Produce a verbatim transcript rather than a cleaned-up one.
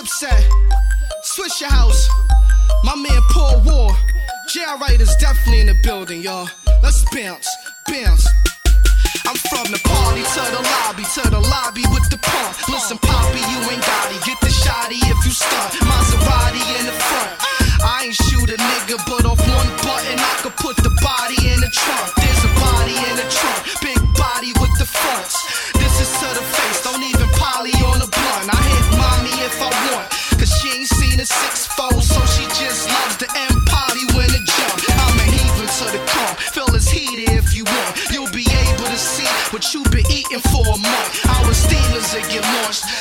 Dipset, Swisher House, my man Paul War, J R Wright is definitely in the building, y'all. Let's bounce, bounce. I'm from the party to the lobby, to the lobby with the pump. Listen, Poppy, you ain't got it. Get the shotty if you stunt. Maserati in the front. I ain't shoot a nigga, but off one button I could put the body in the trunk. There's a body in the trunk, big body with the fronts. This is to the face, don't even poly on the blunt. I hit mommy if I want, cause she ain't seen a six fold, so she just loves the M potty when it jump. I'm a heathen to the car, feel as heated if you want. You'll be able to see what you been eating for a month. Our steamers that get launched.